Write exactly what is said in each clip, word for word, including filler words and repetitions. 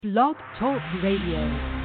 Blog Talk Radio.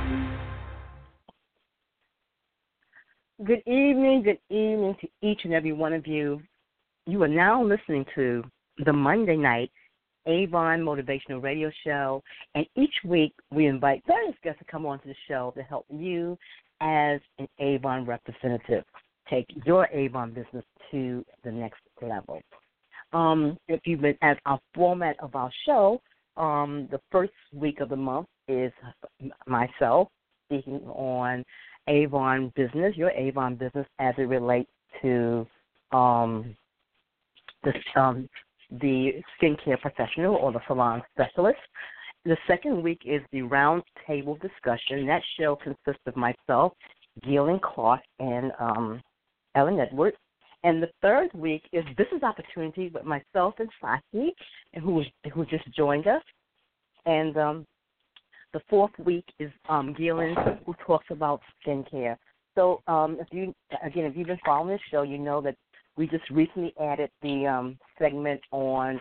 Good evening, good evening to each and every one of you. You are now listening to the Monday night Avon Motivational Radio Show, and each week we invite various guests to come onto the show to help you as an Avon representative take your Avon business to the next level. Um, if you've been at our format of our show, um, the first week of the month is myself speaking on Avon business, your Avon business as it relates to um, the, um, the skincare professional or the salon specialist. The second week is the round table discussion. That show consists of myself, Gillian Clark, and um, Ellen Edwards. And the third week is Business Opportunity with myself and Sashi, and who who just joined us. And um, the fourth week is um, Gillian, who talks about skincare. So um, if you again, if you've been following this show, you know that we just recently added the um, segment on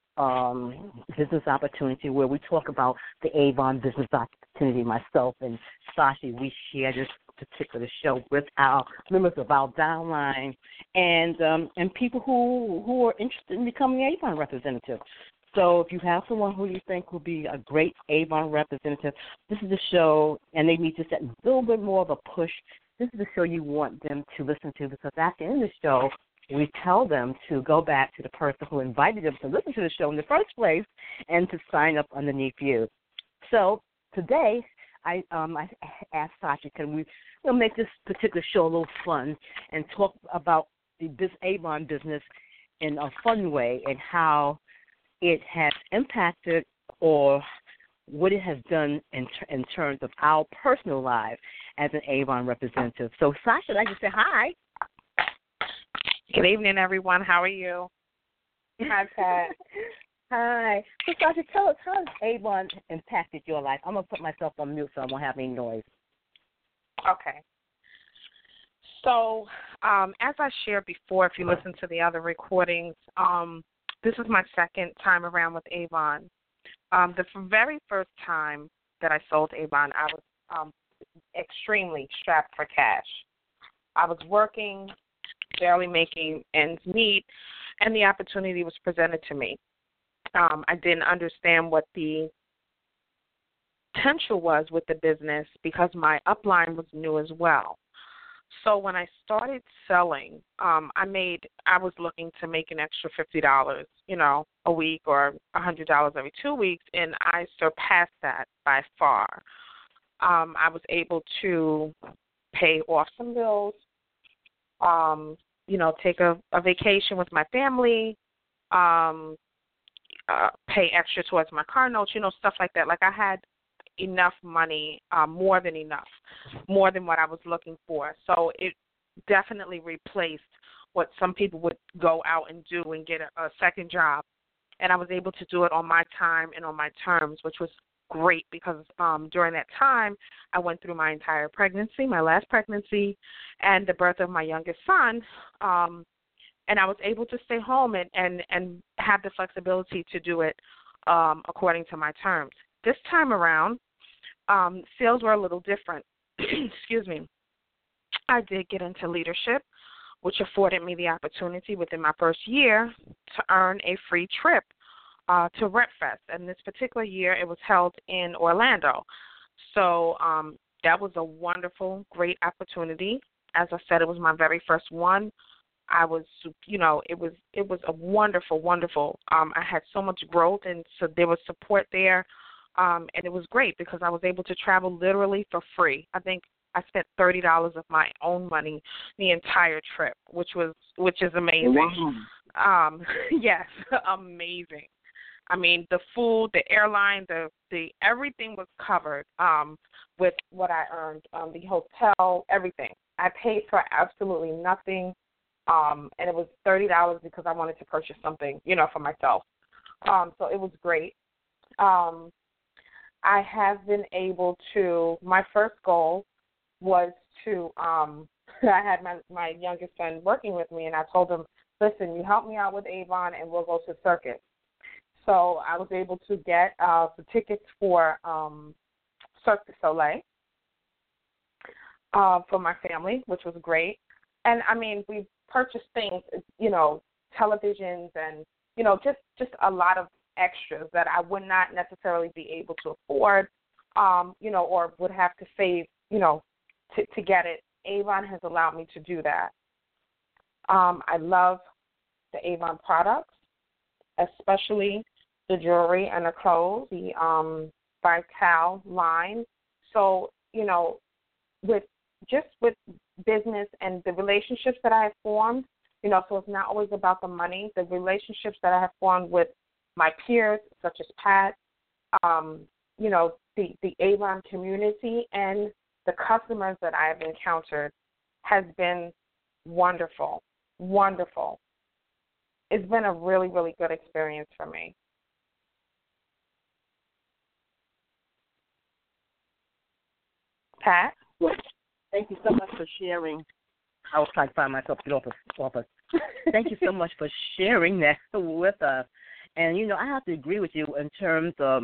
um, business opportunity where we talk about the Avon business opportunity. Myself and Sashi, we share this particular show with our members of our downline and um, and people who who are interested in becoming Avon representative. So if you have someone who you think will be a great Avon representative, this is the show, and they need just a little bit more of a push. This is the show you want them to listen to, because at the end of the show, we tell them to go back to the person who invited them to listen to the show in the first place and to sign up underneath you. So today, I um I asked Sasha, can we we'll make this particular show a little fun and talk about the this Avon business in a fun way and how it has impacted or what it has done in, in terms of our personal lives as an Avon representative. So, Sasha, I'd like to say hi. Good evening, everyone. How are you? Hi, Pat. Hi. So, Sasha, tell us, how has Avon impacted your life? I'm going to put myself on mute so I won't have any noise. Okay. So, um, as I shared before, if you listen to the other recordings, um, this is my second time around with Avon. Um, the very first time that I sold Avon, I was um, extremely strapped for cash. I was working, barely making ends meet, and the opportunity was presented to me. Um, I didn't understand what the potential was with the business because my upline was new as well. So when I started selling, um, I made I was looking to make an extra fifty dollars, you know, a week or a hundred dollars every two weeks, and I surpassed that by far. Um, I was able to pay off some bills, um, you know, take a, a vacation with my family, um, uh, pay extra towards my car notes, you know, stuff like that. Like I had enough money, uh, more than enough, more than what I was looking for. So it definitely replaced what some people would go out and do and get a, a second job. And I was able to do it on my time and on my terms, which was great because um, during that time, I went through my entire pregnancy, my last pregnancy, and the birth of my youngest son. Um, and I was able to stay home and, and, and have the flexibility to do it um, according to my terms. This time around, um, sales were a little different. Excuse me. I did get into leadership, which afforded me the opportunity within my first year to earn a free trip uh, to RepFest. And this particular year, it was held in Orlando. So um, that was a wonderful, great opportunity. As I said, it was my very first one. I was, you know, it was it was a wonderful, wonderful. Um, I had so much growth, and so there was support there. Um, and it was great because I was able to travel literally for free. I think I spent thirty dollars of my own money the entire trip, which was which is amazing. Wow. Um, yes, amazing. I mean, the food, the airline, the the everything was covered um, with what I earned. Um, the hotel, everything. I paid for absolutely nothing, um, and it was thirty dollars because I wanted to purchase something, you know, for myself. Um, so it was great. Um, I have been able to, my first goal was to, um, I had my, my youngest son working with me, and I told him, listen, you help me out with Avon, and we'll go to Circus. So I was able to get uh, the tickets for um, Cirque du Soleil uh, for my family, which was great. And, I mean, we purchased things, you know, televisions and, you know, just, just a lot of extras that I would not necessarily be able to afford, um, you know, or would have to save, you know, to, to get it. Avon has allowed me to do that. Um, I love the Avon products, especially the jewelry and the clothes, the um, Vital line. So, you know, with just with business and the relationships that I have formed, you know, so it's not always about the money. The relationships that I have formed with my peers, such as Pat, um, you know, the, the Avon community and the customers that I have encountered has been wonderful, wonderful. It's been a really, really good experience for me. Pat? Well, thank you so much for sharing. I was trying to find myself to get off of, off of. Thank you so much for sharing that with us. And, you know, I have to agree with you in terms of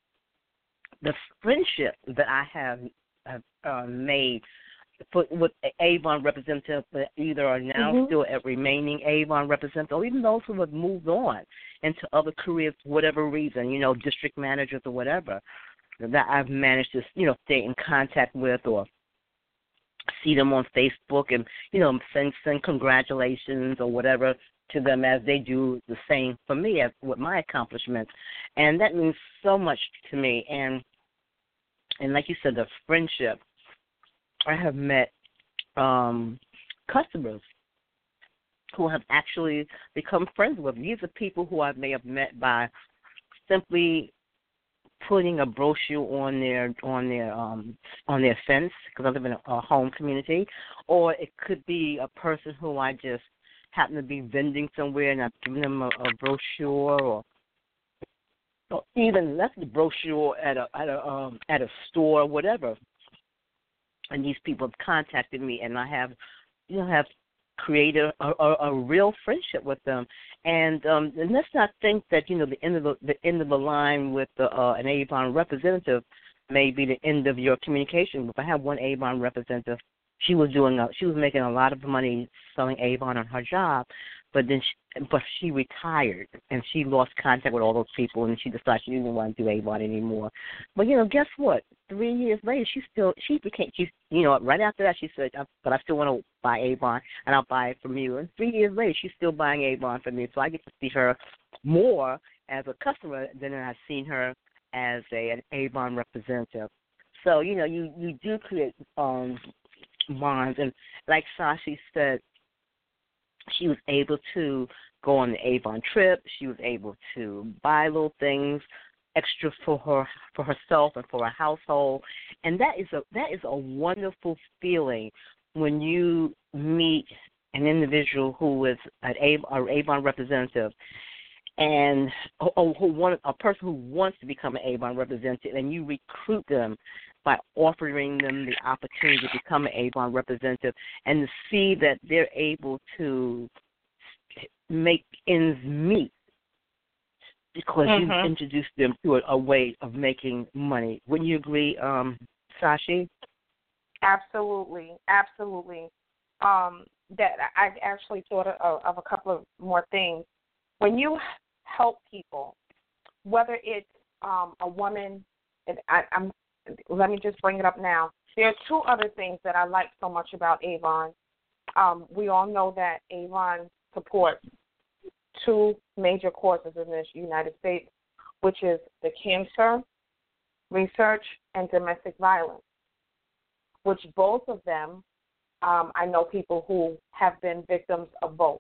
the friendship that I have, have uh, made for, with Avon representatives that either are now mm-hmm. still at remaining Avon representatives or even those who have moved on into other careers for whatever reason, you know, district managers or whatever, that I've managed to, you know, stay in contact with or see them on Facebook and, you know, send, send congratulations or whatever to them as they do the same for me as with my accomplishments. And that means so much to me. And, and like you said, the friendship, I have met um, customers who have actually become friends with. These are people who I may have met by simply putting a brochure on their on their um, on their fence because I live in a, a home community, or it could be a person who I just happen to be vending somewhere and I've given them a, a brochure, or, or even left the brochure at a at a um, at a store, or whatever. And these people have contacted me, and I have, you know, have created a, a, a real friendship with them. And um, and let's not think that, you know, the end of the, the end of the line with the, uh, an Avon representative may be the end of your communication. If I have one Avon representative, she was doing a, she was making a lot of money selling Avon on her job, but then she, but she retired and she lost contact with all those people, and she decided she didn't want to do Avon anymore. But you know, guess what? Three years later, she still she became she you know right after that she said, but I still want to buy Avon and I'll buy it from you. And three years later, she's still buying Avon from me, so I get to see her more as a customer than I've seen her as a an Avon representative. So you know, you you do create um. bonds, and like Sashi said, she was able to go on the Avon trip. She was able to buy little things extra for her for herself and for her household, and that is a that is a wonderful feeling when you meet an individual who is an Avon representative and or who want, a person who wants to become an Avon representative, and you recruit them by offering them the opportunity to become an Avon representative, and to see that they're able to make ends meet because mm-hmm. you introduced them to a, a way of making money. Wouldn't you agree, um, Sashi? Absolutely, absolutely. Um, that I actually thought of, of a couple of more things. When you help people, whether it's um, a woman, and I, I'm let me just bring it up now. There are two other things that I like so much about Avon. Um, we all know that Avon supports two major causes in the United States, which is the cancer research and domestic violence, which both of them, um, I know people who have been victims of both.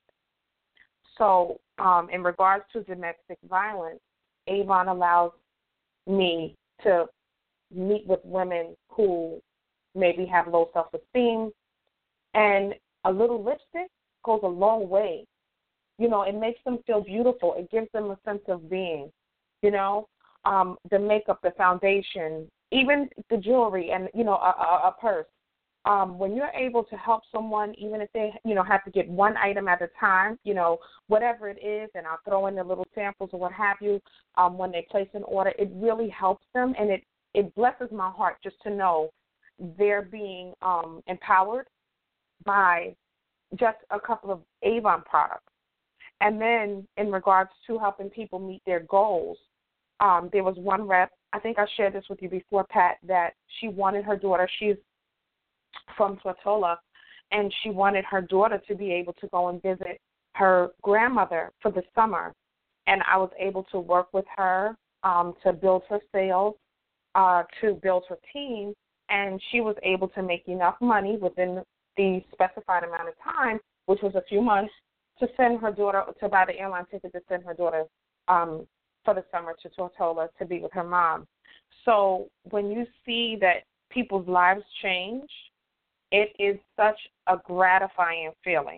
So um, in regards to domestic violence, Avon allows me to meet with women who maybe have low self-esteem, and a little lipstick goes a long way. You know, it makes them feel beautiful. It gives them a sense of being, you know, um, the makeup, the foundation, even the jewelry and, you know, a, a, a purse. um, when you're able to help someone, even if they, you know, have to get one item at a time, you know, whatever it is, and I'll throw in the little samples or what have you, um, when they place an order, it really helps them, and it, it blesses my heart just to know they're being um, empowered by just a couple of Avon products. And then in regards to helping people meet their goals, um, there was one rep, I think I shared this with you before, Pat, that she wanted her daughter, she's from Tortola, and she wanted her daughter to be able to go and visit her grandmother for the summer. And I was able to work with her um, to build her sales, uh, to build her team, and she was able to make enough money within the specified amount of time, which was a few months, to send her daughter, to buy the airline ticket to send her daughter um, for the summer to Tortola to be with her mom. So when you see that people's lives change, it is such a gratifying feeling.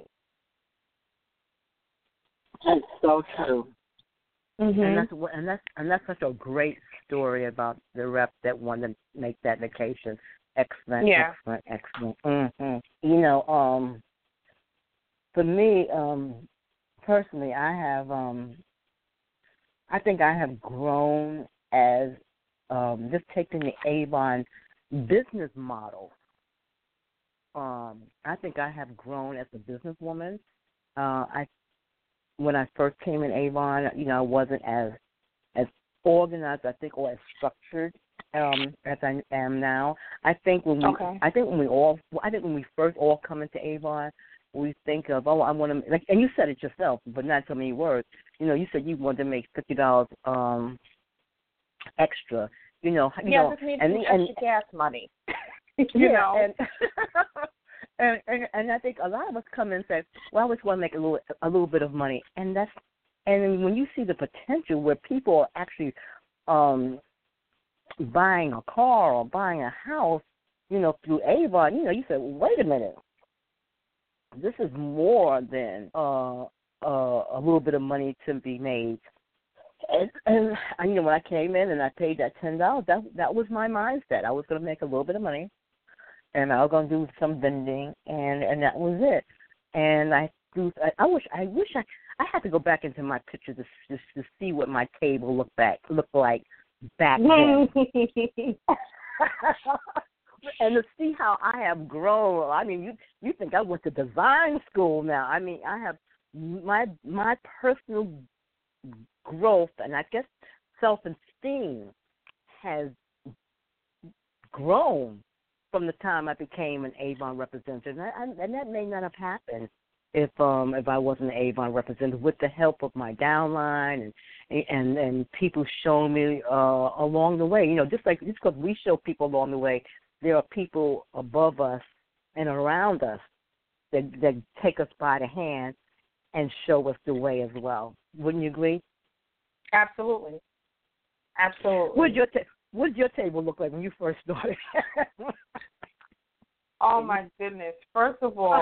That's so true. Mm-hmm. And that's what- and that's and that's such a great story about the rep that wanted to make that vacation. Excellent, Yeah. excellent, excellent. Mm-hmm. You know, um, for me, um, personally, I have, um, I think I have grown as um, just taking the Avon business model. Um, I think I have grown as a businesswoman. Uh, I when I first came in Avon, you know, I wasn't as as organized, I think, or as structured um, as I am now. I think when we, Okay. I think when we all, I think when we first all come into Avon, we think of, oh, I want to, like, and you said it yourself, but not so many words. You know, you said you wanted to make fifty dollars um, extra. You know, you yeah, know, just need and, some and, extra gas money. you yeah, know. And, and, and and I think a lot of us come in and say, well, I just want to make a little a little bit of money, and that's and when you see the potential where people are actually um, buying a car or buying a house, you know, through Avon, you know, you say, well, wait a minute, this is more than uh, uh, a little bit of money to be made. And, and you know, when I came in and I paid that ten dollars, that that was my mindset. I was going to make a little bit of money, and I was going to do some vending, and, and that was it. And I do. I, I wish. I wish I. I had to go back into my pictures to, to to see what my table looked back looked like back then, and to see how I have grown. I mean, you you think I went to design school now? I mean, I have my my personal growth, and I guess self-esteem has grown from the time I became an Avon representative, and, I, and that may not have happened if um if I wasn't an Avon representative, with the help of my downline and and and people showing me uh, along the way. You know, just like just because we show people along the way, there are people above us and around us that that take us by the hand and show us the way as well. Wouldn't you agree? Absolutely. Absolutely. What did your ta- what did your table look like when you first started? Oh, my goodness. First of all,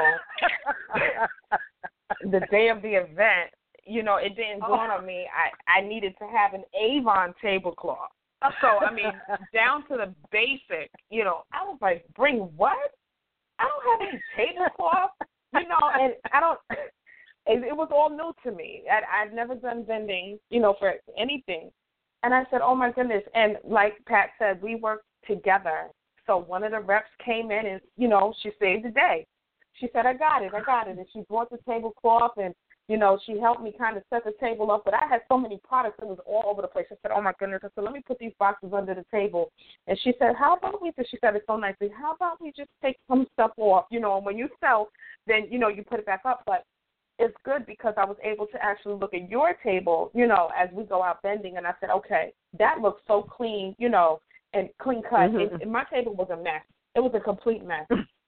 the day of the event, you know, it didn't dawn on me. I, I needed to have an Avon tablecloth. So, I mean, down to the basic, you know, I was like, bring what? I don't have any tablecloth, you know, and I don't, it, it was all new to me. I, I've never done vending, you know, for anything. And I said, oh, my goodness. And like Pat said, we worked together. So one of the reps came in and, you know, she saved the day. She said, I got it, I got it. And she brought the tablecloth and, you know, she helped me kind of set the table up. But I had so many products, it was all over the place. I said, oh, my goodness. I said, let me put these boxes under the table. And she said, how about we, she said it so nicely, how about we just take some stuff off? You know, and when you sell, then, you know, you put it back up. But it's good because I was able to actually look at your table, you know, as we go out vending. And I said, okay, that looks so clean, you know, and clean cut. Mm-hmm. It, my table was a mess. It was a complete mess.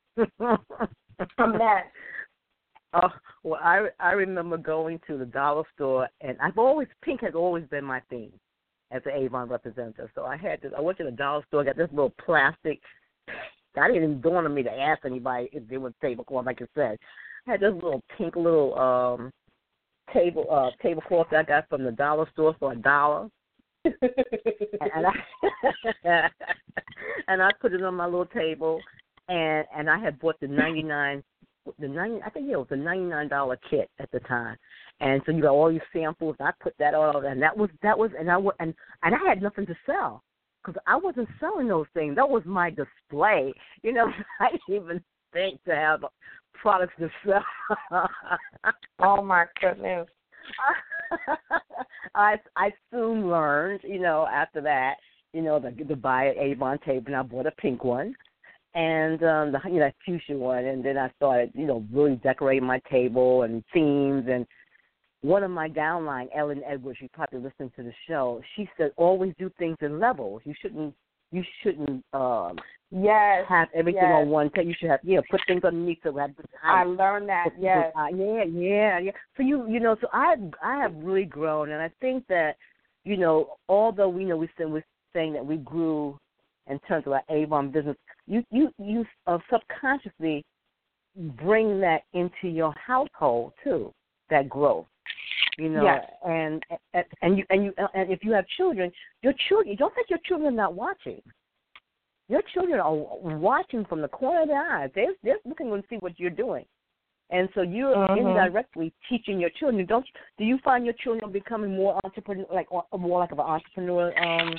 A mess. Oh, well, I I remember going to the dollar store, and I've always pink has always been my theme as an Avon representative. So I had this. I went to the dollar store, got this little plastic. I didn't even dawn on me to ask anybody if they was tablecloth, like I said. I had this little pink little um table uh tablecloth that I got from the dollar store for a dollar. and I and I put it on my little table, and and I had bought the ninety nine, the ninety I think yeah, it was the ninety nine dollar kit at the time, and so you got all these samples. And I put that all, and that was that was, and I wa- and and I had nothing to sell because I wasn't selling those things. That was my display. You know, I didn't even think to have products to sell. Oh my goodness. I I soon learned, you know, after that, you know, the, to buy an Avon table, and I bought a pink one, and um, the you know fuchsia one, and then I started, you know, really decorating my table and themes. And one of my downline, Ellen Edwards, you probably listened to the show. She said, always do things in levels. You shouldn't you shouldn't um, yes have everything yes. on one table. You should have yeah, put things underneath so have the I learned that. Yes. Uh, yeah, yeah, yeah. So you, you know, so I, I have really grown, and I think that, you know, although we know we said we're saying that we grew in terms of our Avon business, you, you, you uh, subconsciously bring that into your household too, that growth. You know, yes. and and and you and you and if you have children, your children, you don't think your children are not watching. Your children are watching from the corner of their eyes. They're, they're looking to see what you're doing. And so you're mm-hmm. indirectly teaching your children. Don't do you find your children are becoming more entrepreneur, like more like of an entrepreneur? Um,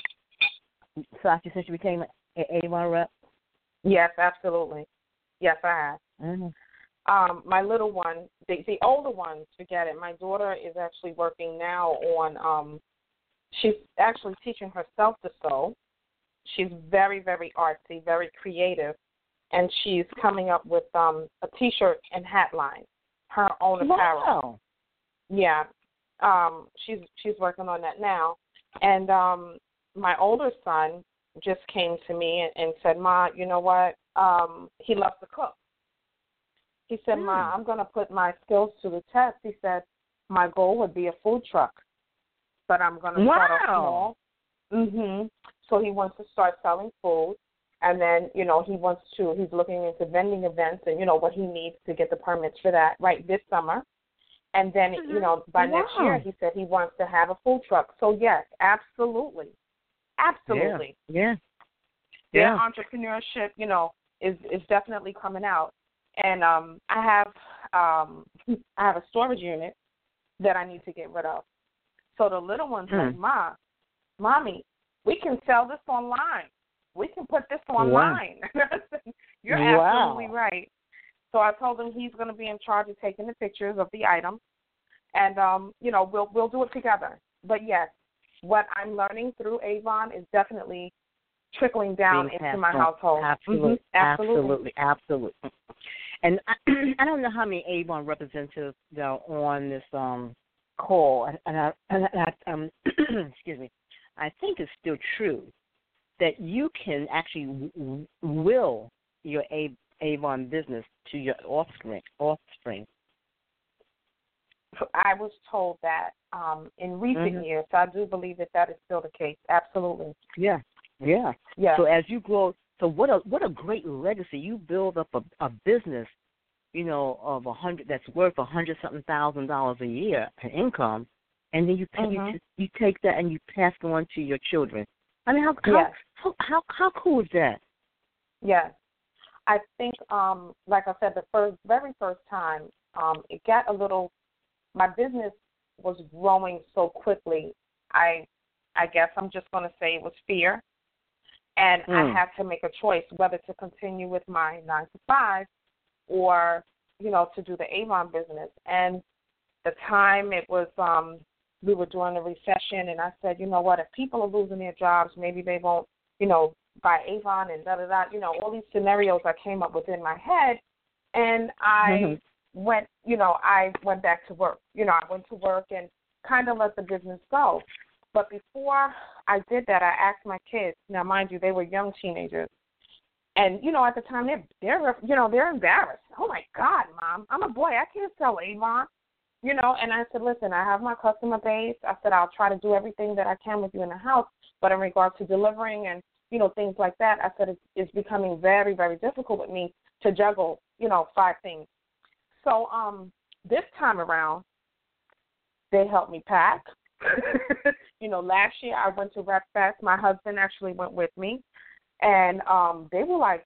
Sasha, since you became an Avon rep. Yes, absolutely. Yes, I have. Mm-hmm. Um, my little one, the, the older ones, forget it. My daughter is actually working now on. Um, she's actually teaching herself to sew. She's very, very artsy, very creative, and she's coming up with um, a T-shirt and hat line, her own apparel. Wow. Yeah, um, she's she's working on that now. And um, my older son just came to me and, and said, "Ma, you know what? Um, he loves to cook." He said, mm. "Ma, I'm going to put my skills to the test." He said, "My goal would be a food truck, but I'm going to wow. start off small." Mhm. So he wants to start selling food, and then, you know, he wants to, he's looking into vending events and, you know, what he needs to get the permits for that right this summer. And then, mm-hmm. you know, by wow. next year, he said he wants to have a food truck. So, yes, absolutely. Absolutely. Yeah. Yeah. yeah. Entrepreneurship, you know, is, is definitely coming out. And um, I have um, I have a storage unit that I need to get rid of. So the little one's mm. like, Ma, Mommy, we can sell this online. We can put this online. Wow. You're wow. absolutely right. So I told him he's going to be in charge of taking the pictures of the items, and um, you know, we'll we'll do it together. But yes, what I'm learning through Avon is definitely trickling down Being into my on. household. Absolutely, mm-hmm. absolutely, absolutely, absolutely. And I, I don't know how many Avon representatives are on this um call, and I, and I um excuse me. I think it's still true that you can actually w- will your A- Avon business to your offspring. Offspring. I was told that um, in recent mm-hmm. years, so I do believe that that is still the case. Absolutely. Yeah, yeah, yeah. So as you grow, so what a what a great legacy you build up a, a business, you know, of a hundred that's worth a hundred something thousand dollars a year in income. And then you, t- mm-hmm. you you take that and you pass it on to your children. I mean, how how yes. how, how how cool is that? Yes, I think, um, like I said, the first very first time, um, it got a little. My business was growing so quickly. I I guess I'm just going to say it was fear, and mm. I had to make a choice whether to continue with my nine to five, or you know, to do the Avon business. And the time it was. Um, We were during a recession, and I said, you know what, if people are losing their jobs, maybe they won't, you know, buy Avon and da-da-da, you know, all these scenarios I came up with in my head, and I mm-hmm. went, you know, I went back to work. You know, I went to work and kind of let the business go. But before I did that, I asked my kids, now mind you, they were young teenagers, and, you know, at the time, they're, they're you know, they're embarrassed. Oh, my God, Mom, I'm a boy. I can't sell Avon. You know, and I said, listen, I have my customer base. I said, I'll try to do everything that I can with you in the house. But in regards to delivering and, you know, things like that, I said it's, it's becoming very, very difficult with me to juggle, you know, five things. So um, this time around, they helped me pack. You know, last year I went to Rep Fest. My husband actually went with me. And um, they were like,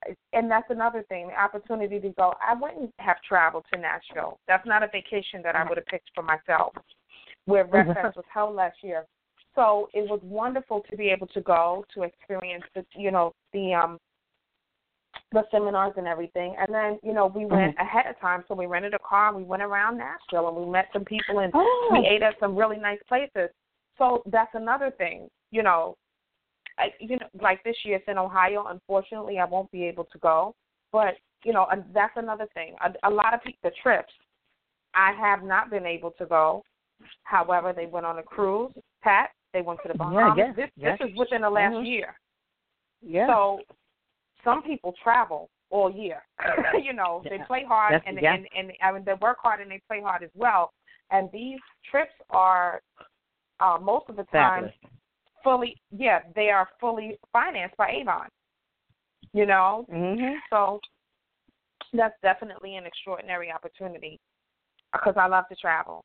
and that's another thing, the opportunity to go. I wouldn't have traveled to Nashville. That's not a vacation that I would have picked for myself, where RevFest was held last year. So it was wonderful to be able to go to experience the, you know, the um, the seminars and everything. And then, you know, we went mm-hmm. ahead of time, so we rented a car and we went around Nashville and we met some people and oh. we ate at some really nice places. So that's another thing, you know. I, you know, like this year it's in Ohio. Unfortunately, I won't be able to go. But, you know, that's another thing. A, a lot of people, the trips, I have not been able to go. However, they went on a cruise, Pat. They went to the Bahamas. Yeah, yes, this, yes. this is within the last mm-hmm. year. Yeah. So some people travel all year. you know, yeah. they play hard That's, and, yeah. and, and, and, and they work hard and they play hard as well. And these trips are uh, most of the time Fabulous. fully, yeah, they are fully financed by Avon. You know, mm-hmm. so that's definitely an extraordinary opportunity because I love to travel.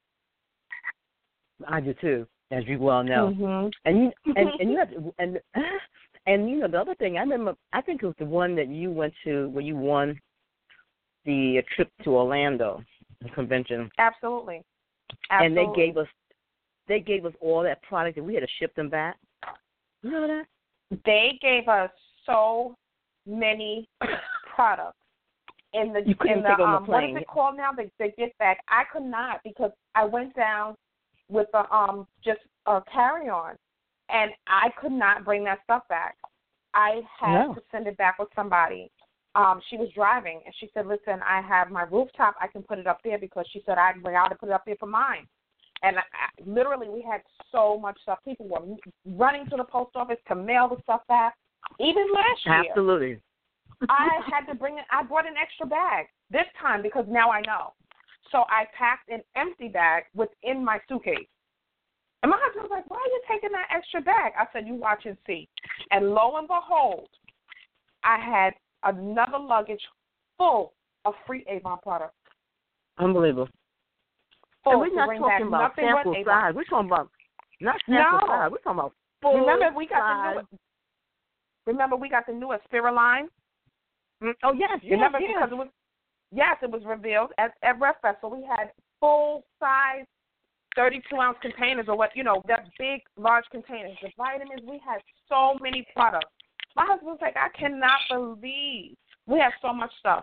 I do too, as you well know. Mm-hmm. And you and, and you have to, and and you know the other thing I remember. I think it was the one that you went to where you won the trip to Orlando, the convention. Absolutely. Absolutely. And they gave us they gave us all that product, and we had to ship them back. You know that? They gave us so many products. In the, you couldn't in the, take on um, the plane. What is it called now? The, the gift bag. I could not because I went down with the um just a carry-on, and I could not bring that stuff back. I had no. to send it back with somebody. Um, she was driving, and she said, "Listen, I have my rooftop. I can put it up there because she said I'd bring out to put it up there for mine." And I, I, literally, we had so much stuff. People were running to the post office to mail the stuff back. Even last year, absolutely. I had to bring it. I brought an extra bag this time because now I know. So I packed an empty bag within my suitcase. And my husband was like, "Why are you taking that extra bag?" I said, "You watch and see." And lo and behold, I had another luggage full of free Avon products. Unbelievable. Full and we're not talking about sample size. We're talking about not sample no. size. We're talking about full Remember, we got size. the new. Remember, we got the new Aspira line. Oh yes, yes, Remember yes. because it was yes, it was revealed at at RevFest. So we had full size, thirty-two ounce containers, or what you know, that big, large containers. The vitamins. We had so many products. My husband was like, "I cannot believe we have so much stuff."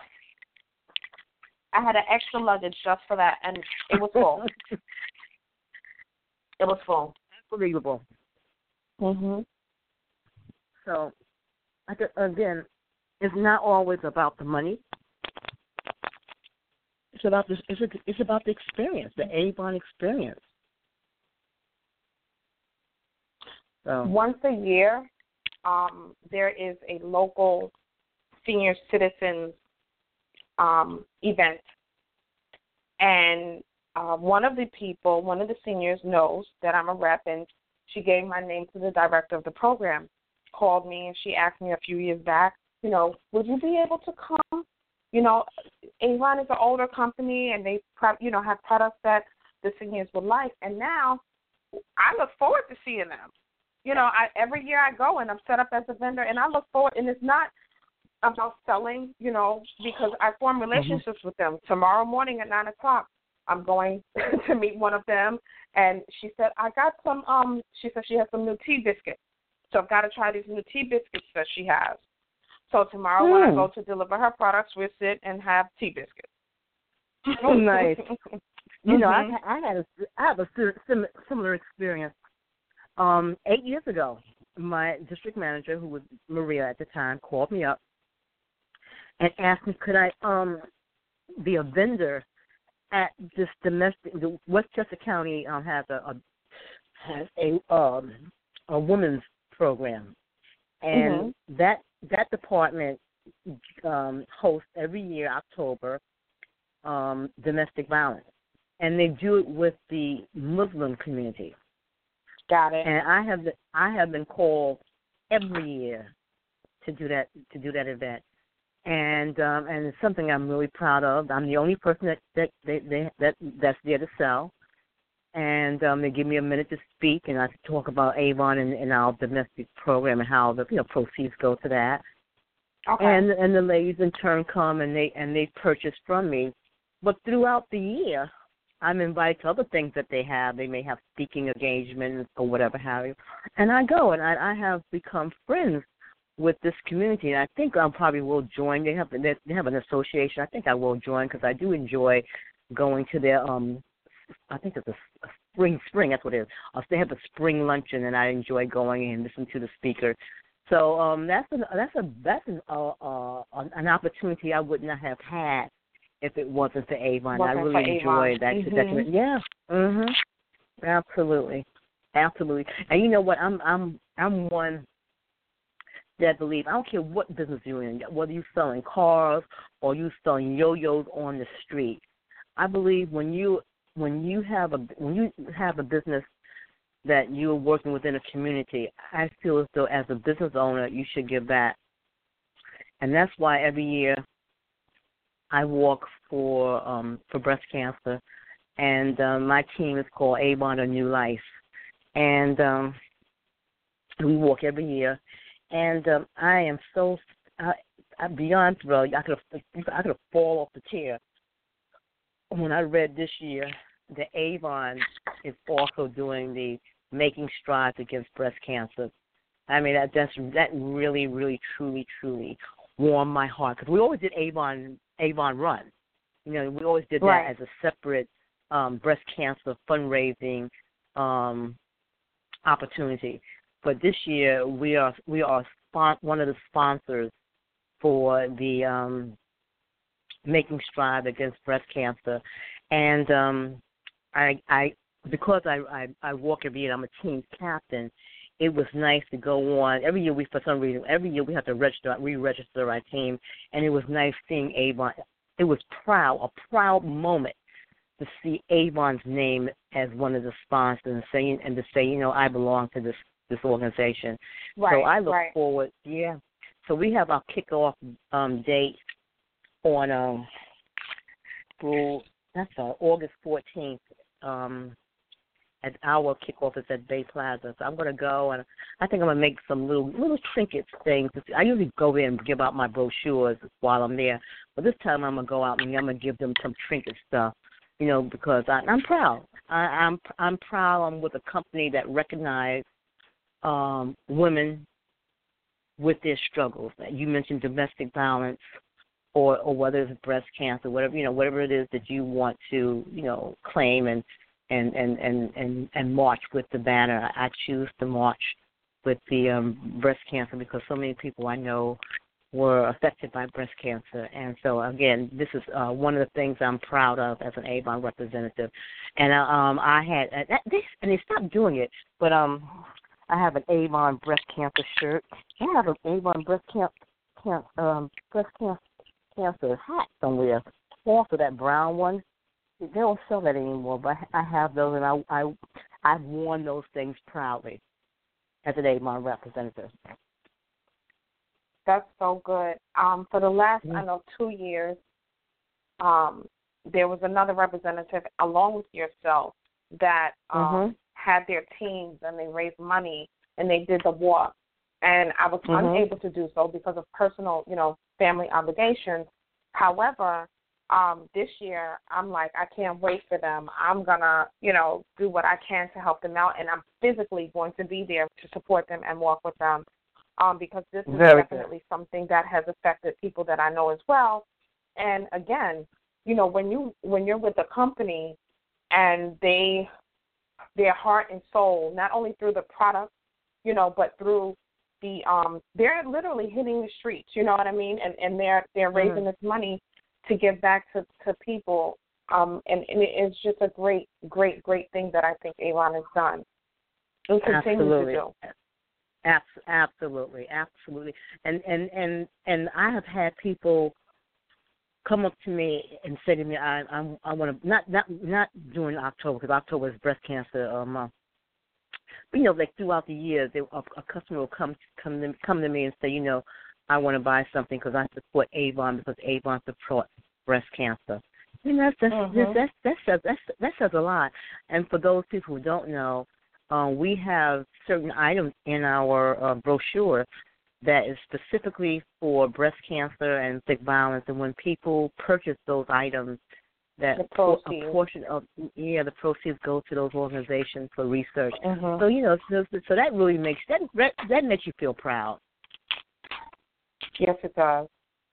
I had an extra luggage just for that, and it was full. It was full. Unbelievable. Mhm. So, I th- again, it's not always about the money. It's about this. It's, a, it's about the experience, the Avon experience. So. Once a year, um, there is a local senior citizens um, event, and uh, one of the people, one of the seniors, knows that I'm a rep, and she gave my name to the director of the program. Called me and she asked me a few years back, you know, would you be able to come? You know, Avon is an older company and they, you know, have products that the seniors would like. And now I look forward to seeing them. You know, I, every year I go and I'm set up as a vendor and I look forward. And it's not about selling, you know, because I form relationships mm-hmm. with them. Tomorrow morning at nine o'clock, I'm going to meet one of them. And she said, I got some, um, she said she has some new tea biscuits. So I've got to try these new tea biscuits that she has. So tomorrow mm. when I go to deliver her products, we'll sit and have tea biscuits. Oh, nice. mm-hmm. You know, I, I had a, I have a sim, similar experience. Um, eight years ago, my district manager, who was Maria at the time, called me up and asked me could I um be a vendor at this domestic. The Westchester County um, has a, a has a um a women's program, and mm-hmm. that that department um, hosts every year October um, domestic violence, and they do it with the Muslim community. Got it. And I have been, I have been called every year to do that to do that event, and um, and it's something I'm really proud of. I'm the only person that that they, they that that's there to sell. And um, they give me a minute to speak, and I talk about Avon and, and our domestic program and how the you know proceeds go to that. Okay. And and the ladies in turn come and they and they purchase from me. But throughout the year, I'm invited to other things that they have. They may have speaking engagements or whatever have you. And I go, and I, I have become friends with this community. And I think I probably will join. They have they have an association. I think I will join because I do enjoy going to their, um, I think it's a, a spring, spring, that's what it is. Uh, they have a spring luncheon, and I enjoy going and listening to the speaker. So um, that's an, that's a that's an, uh, uh, an opportunity I would not have had if it wasn't for Avon. Wasn't I really enjoy that. Mm-hmm. that. Yeah. Mhm. Absolutely. Absolutely. And you know what? I'm I'm I'm one that believe I don't care what business you're in, whether you're selling cars or you selling yo-yos on the street. I believe when you when you have a when you have a business that you're working within a community, I feel as though as a business owner you should give back. And that's why every year I walk for um, for breast cancer, and um, my team is called Avon A New Life, and um, we walk every year. And um, I am so uh, I'm beyond thrilled. I could have I could have fallen off the chair when I read this year that Avon is also doing the Making Strides Against Breast Cancer. I mean that that's, that really really truly truly warmed my heart because we always did Avon. Avon Run. You know, we always did that right. as a separate um, breast cancer fundraising um, opportunity. But this year we are we are spon- one of the sponsors for the um, Making Strides Against Breast Cancer, and um, I, I because I, I I walk every year. I'm a team captain. It was nice to go on. Every year we, for some reason, every year we have to register, re-register our team, and it was nice seeing Avon. It was proud, a proud moment to see Avon's name as one of the sponsors and saying and to say, you know, I belong to this this organization. Right, so I look right. forward. Yeah. So we have our kickoff um, date on um, through that's uh, August fourteenth. Um, At our kickoff is at Bay Plaza, so I'm going to go and I think I'm going to make some little little trinkets things. I usually go there and give out my brochures while I'm there, but this time I'm going to go out and I'm going to give them some trinket stuff, you know, because I, I'm proud. I, I'm I'm proud. I'm with a company that recognizes um, women with their struggles. You mentioned domestic violence, or or whether it's breast cancer, whatever you know, whatever it is that you want to you know claim and. And, and, and, and, and march with the banner. I choose to march with the um, breast cancer because so many people I know were affected by breast cancer. And so, again, this is uh, one of the things I'm proud of as an Avon representative. And uh, um, I had, uh, this, and they stopped doing it, but um, I have an Avon breast cancer shirt. I have an Avon breast, can, can, um, breast can, cancer hat somewhere. Also that brown one. They don't sell that anymore, but I have those, and I, I, I've worn those things proudly as an Avon representative. That's so good. Um, for the last, mm-hmm. I know, two years, um, there was another representative along with yourself that um, mm-hmm. had their teams, and they raised money, and they did the walk. And I was mm-hmm. unable to do so because of personal, you know, family obligations. However, Um, this year, I'm like, I can't wait for them. I'm going to, you know, do what I can to help them out, and I'm physically going to be there to support them and walk with them um, because this is Very definitely good. something that has affected people that I know as well. And, again, you know, when, you, when you're with a company and they, their heart and soul, not only through the product, you know, but through the, um, they're literally hitting the streets, you know what I mean, and, and they're, they're raising mm. this money to give back to, to people, um, and, and it's just a great, great, great thing that I think Avon has done and continues to do. Absolutely, absolutely. And, and, and, and I have had people come up to me and say to me, I, I, I want to, not, not, not during October, because October is breast cancer uh, month, but, you know, like throughout the year, they, a, a customer will come, come, to, come to me and say, you know, I want to buy something because I support Avon because Avon supports breast cancer. And that's, that's, mm-hmm. that's, that, says, that's, that says a lot. And for those people who don't know, uh, we have certain items in our uh, brochure that is specifically for breast cancer and sick violence. And when people purchase those items, that the proceeds. a portion of yeah the proceeds go to those organizations for research. Mm-hmm. So you know, so, so that really makes that that makes you feel proud. Yes, it does.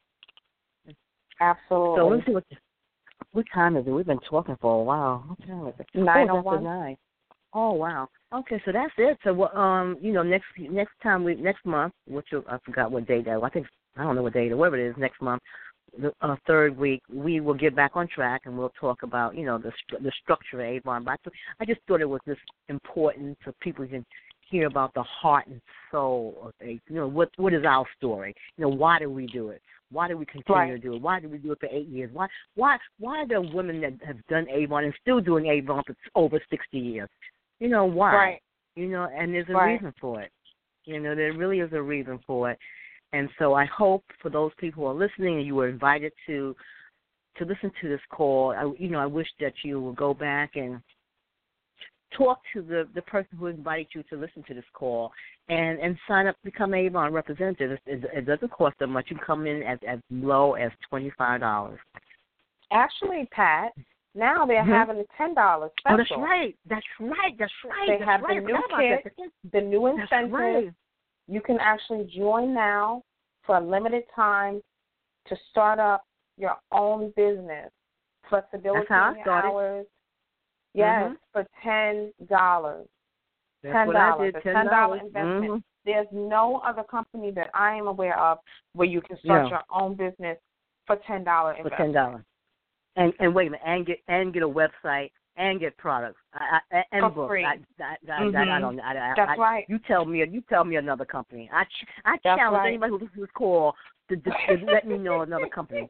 Absolutely. So let's see what what time is it? We've been talking for a while. What time is it? Nine oh oh one. Nine. Oh wow. Okay, so that's it. So um, you know, next next time we next month, which I forgot what date that. I think I don't know what date or whatever it is next month. The uh, third week, we will get back on track and we'll talk about you know the the structure of Avon. But I just thought it was just important so people can hear about the heart and soul of Avon. You know, what what is our story? You know, why do we do it? Why do we continue right. to do it? Why do we do it for eight years? Why why why are there women that have done Avon and still doing Avon for over sixty years? You know why? Right. You know, and there's a right. reason for it. You know, there really is a reason for it. And so I hope for those people who are listening and you were invited to to listen to this call, I, you know, I wish that you will go back and talk to the, the person who invited you to listen to this call and, and sign up to become an Avon representative. It, it doesn't cost that much. You can come in as, as low as twenty-five dollars. Actually, Pat, now they're mm-hmm. having a ten dollars special. Oh, that's right. That's right. That's right. They that's have right. the new kit, the new incentive. Right. You can actually join now for a limited time to start up your own business. Flexibility That's how in I started. hours. Yes, mm-hmm. for ten dollars. That's ten what I dollars. did, A ten dollar investment. Mm-hmm. There's no other company that I am aware of where you can start no. your own business for ten dollars investment. For ten dollars. And and wait a minute, and get and get a website and get products I, I, and for books. free. I, I, I, mm-hmm. I, I don't. I, I, That's I, right. You tell me. You tell me another company. I I That's challenge right. anybody who listens to this call to, to, to let me know another company.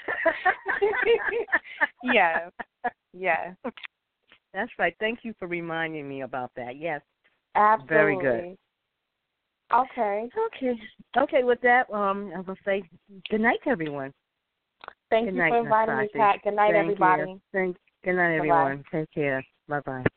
Yes. Yes. That's right. Thank you for reminding me about that. Yes. Absolutely. Very good. Okay. Okay. Okay. With that, um, I will say good night to everyone. Thank good you night, for inviting me, Pat. Good night, Thank everybody. You. Thank. Good night, Bye-bye. everyone. Take care. Bye bye.